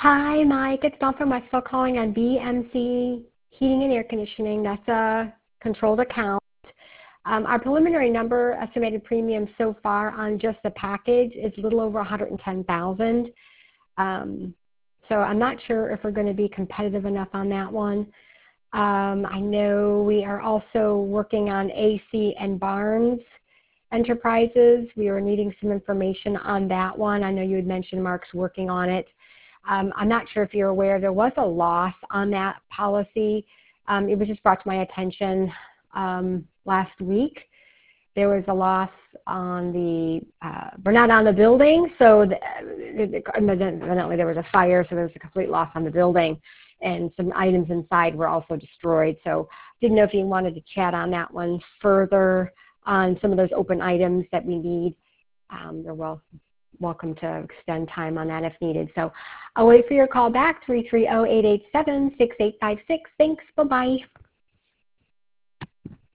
Hi, Mike. It's Dawn from Westville calling on BMC Heating and Air Conditioning. That's a controlled account. Our preliminary number estimated premium so far on just the package is a little over 110,000. So I'm not sure if we're going to be competitive enough on that one. I know we are also working on AC and Barnes Enterprises. We are needing some information on that one. I know you had mentioned Mark's working on it. I'm not sure if you're aware, there was a loss on that policy. It was just brought to my attention last week. There was a loss on the, but not on the building, so evidently there was a fire, so there was a complete loss on the building, and some items inside were also destroyed. So didn't know if you wanted to chat on that one further on some of those open items that we need. You're welcome to extend time on that if needed. So I'll wait for your call back, 330-887-6856. Thanks. Bye-bye.